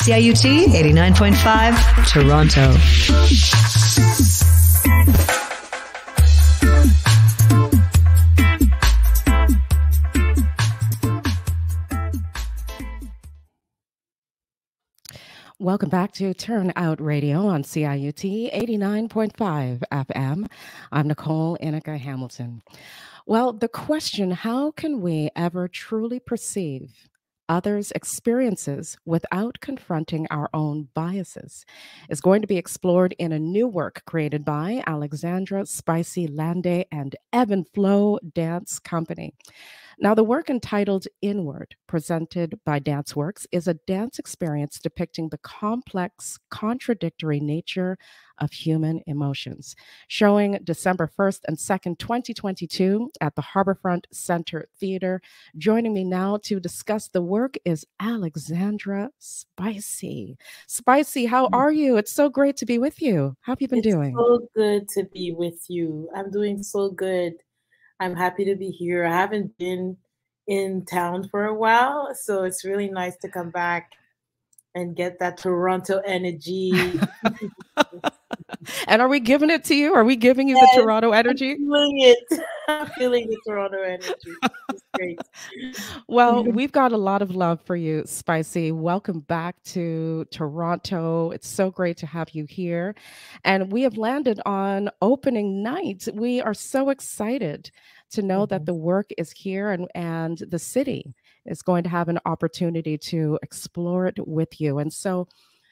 CIUT 89.5, Toronto. Welcome back to Turnout Radio on CIUT 89.5 FM. I'm Nicole Inica Hamilton. Well, the question, how can we ever truly perceive others' experiences without confronting our own biases, is going to be explored in a new work created by Alexandra Spicy Lande and Evan Flow Dance Company. Now, the work entitled Inward, presented by DanceWorks, is a dance experience depicting the complex, contradictory nature of human emotions, showing December 1st and 2nd, 2022 at the Harborfront Center Theater. Joining me now to discuss the work is Alexandra Spicy. Spicy, how are you? It's so great to be with you. How have you been doing? It's so good to be with you. I'm doing so good. I'm happy to be here. I haven't been in town for a while, so it's really nice to come back and get that Toronto energy. And are we giving it to you? Are we giving you the Toronto energy? I'm feeling it. I'm feeling the Toronto energy. It's great. Well, we've got a lot of love for you, Spicy. Welcome back to Toronto. It's so great to have you here. And we have landed on opening night. We are so excited to know that the work is here and the city is going to have an opportunity to explore it with you. And so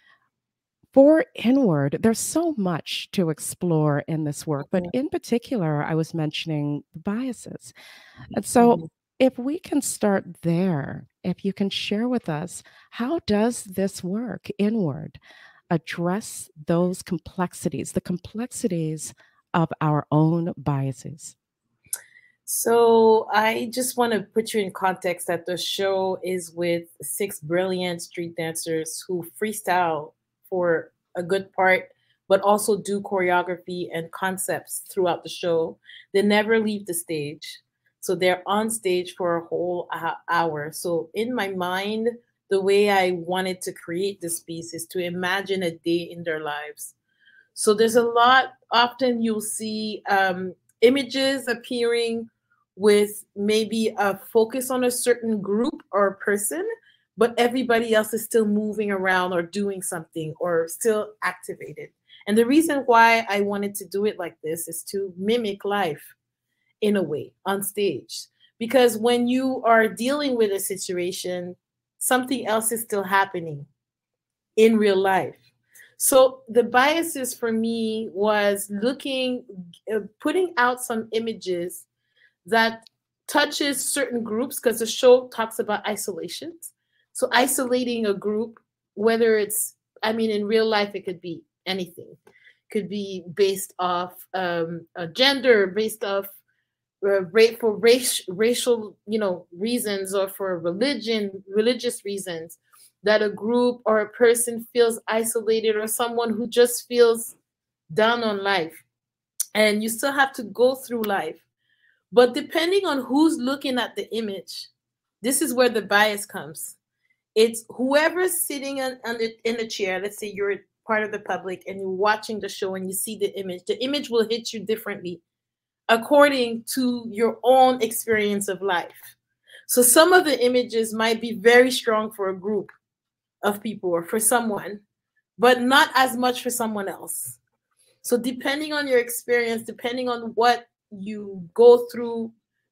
for Inward, there's so much to explore in this work, but in particular, I was mentioning biases. And so if we can start there, if you can share with us, how does this work, Inward, address those complexities, the complexities of our own biases? So I just want to put you in context that the show is with 6 brilliant street dancers who freestyle for a good part, but also do choreography and concepts throughout the show. They never leave the stage. So they're on stage for a whole hour. So in my mind, the way I wanted to create this piece is to imagine a day in their lives. So there's a lot, often you'll see images appearing with maybe a focus on a certain group or person, but everybody else is still moving around or doing something or still activated. And the reason why I wanted to do it like this is to mimic life in a way on stage. Because when you are dealing with a situation, something else is still happening in real life. So the biases for me was putting out some images that touches certain groups, because the show talks about isolations. So isolating a group, whether it's, in real life, it could be anything. It could be based off a gender, based off for racial, reasons, or for religious reasons, that a group or a person feels isolated, or someone who just feels down on life. And you still have to go through life. But depending on who's looking at the image, this is where the bias comes. It's whoever's sitting in a chair. Let's say you're part of the public and you're watching the show and you see the image will hit you differently according to your own experience of life. So some of the images might be very strong for a group of people or for someone, but not as much for someone else. So depending on your experience, depending on what you go through,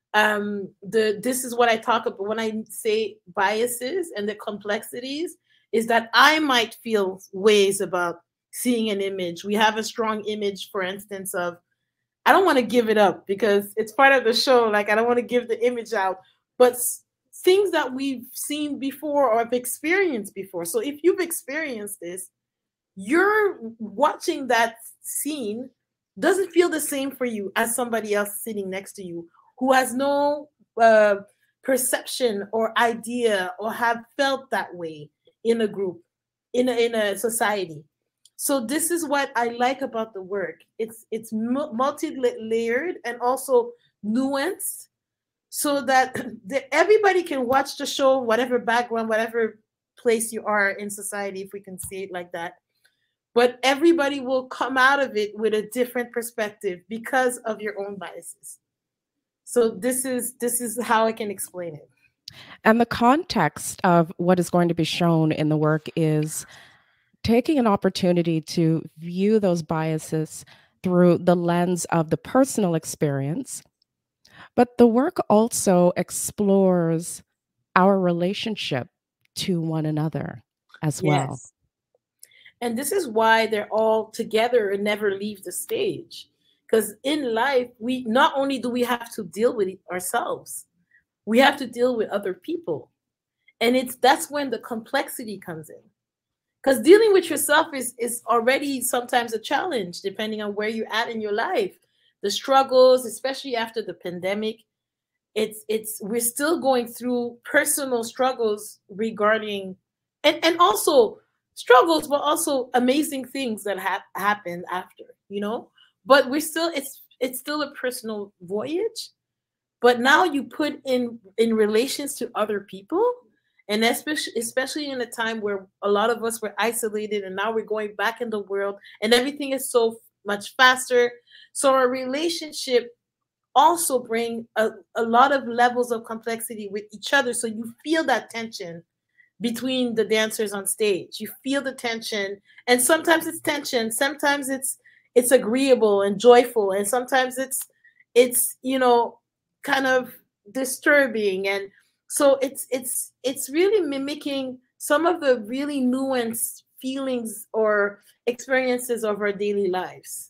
this is what I talk about when I say biases and the complexities, is that I might feel ways about seeing an image. We have a strong image, for instance, of, I don't want to give it up because it's part of the show. Like, I don't want to give the image out, but things that we've seen before or have experienced before. So if you've experienced this, you're watching that scene doesn't feel the same for you as somebody else sitting next to you who has no perception or idea or have felt that way in a group, in a society. So this is what I like about the work. It's multi-layered and also nuanced, so that everybody can watch the show, whatever background, whatever place you are in society, if we can see it like that. But everybody will come out of it with a different perspective because of your own biases. So this is how I can explain it. And the context of what is going to be shown in the work is taking an opportunity to view those biases through the lens of the personal experience. But the work also explores our relationship to one another as well. Yes. And this is why they're all together and never leave the stage. Because in life, we not only do we have to deal with it ourselves, we have to deal with other people. And that's when the complexity comes in. Because dealing with yourself is already sometimes a challenge, depending on where you're at in your life. The struggles, especially after the pandemic, we're still going through personal struggles regarding, and also struggles, but also amazing things that happened after, but we're still, it's still a personal voyage. But now you put in relations to other people, and especially in a time where a lot of us were isolated, and now we're going back in the world and everything is so much faster. So our relationship also bring a lot of levels of complexity with each other. So you feel that tension between the dancers on stage. You feel the tension, and sometimes it's tension, sometimes it's agreeable and joyful, and sometimes it's kind of disturbing. And so it's really mimicking some of the really nuanced feelings or experiences of our daily lives.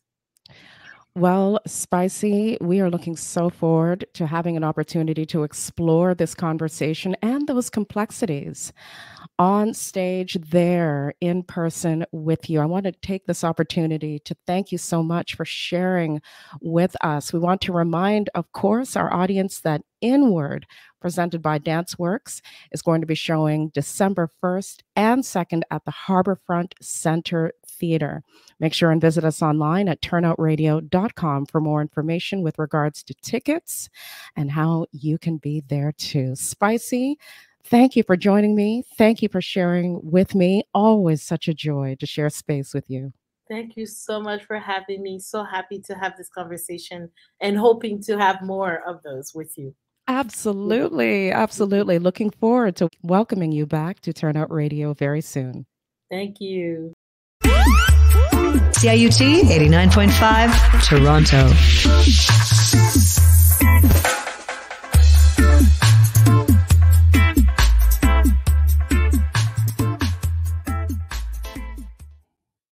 Well, Spicy, we are looking so forward to having an opportunity to explore this conversation and those complexities on stage there in person with you. I want to take this opportunity to thank you so much for sharing with us. We want to remind, of course, our audience that Inward, presented by DanceWorks, is going to be showing December 1st and 2nd at the Harborfront Center Theater. Make sure and visit us online at turnoutradio.com for more information with regards to tickets and how you can be there too. Spicy, thank you for joining me. Thank you for sharing with me. Always such a joy to share space with you. Thank you so much for having me. So happy to have this conversation and hoping to have more of those with you. Absolutely. Absolutely. Looking forward to welcoming you back to Turnout Radio very soon. Thank you. CIUT 89.5 Toronto.